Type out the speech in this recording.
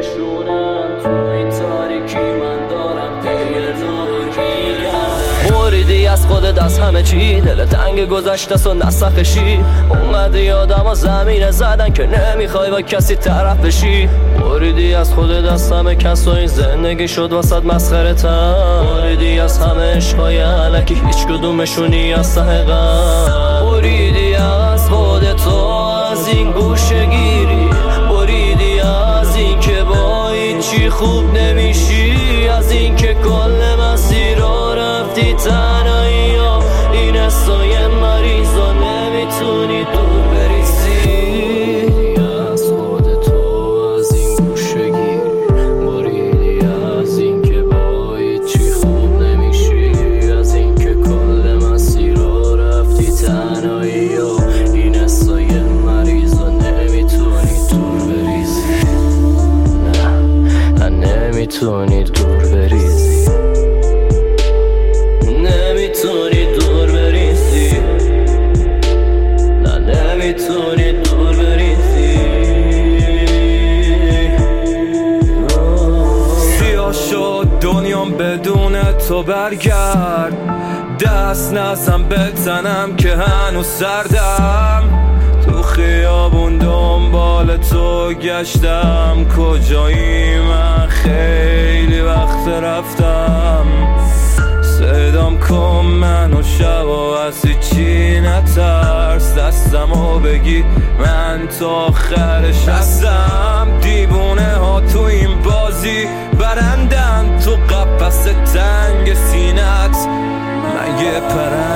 نشونم تو این تاریکی من دارم موریدی از خودت از همه چی، دل تنگ گذشته سو نسخشی. اومدی آدم ها زمینه زدن که نمیخوای با کسی طرف بشی. موریدی از خودت از همه کس و این زندگی شد واسد مسخره تن. موریدی از همه عشقای علکی هیچ کدومشونی از ته غم. موریدی از خودت و از این گوشه گیری. موریدی از این که با هیچی خوب نمیشی. از این که کل مسیر رو رفتی تنهایی ها. این حسای مریض و نمیتونی دور بریزی. از خودت و از این گوشه گیری. موریدی از این که با هیچی خوب نمیشی. از این که کل مسیر رو رفتی تنهایی ها. این حسای مریض و نمیتونی دور بریزی. نه نمیتونی دور بریزی. نمیتونی دور بریزی. نه نمیتونی دور بریزی. سیاه شد دنیام بدون تو برگرد. دست نزن بزنم که هنوز سردم. تو خیابون دنبال تو گشتم. کجایی من خیلی وقت رفتم. صدام کن منو شبا از چی نترس. دستمو بگی من تا آخرش هستم. دیوونه ها تو این بازی برندن. تو قفس تنگ سینت من یه پرند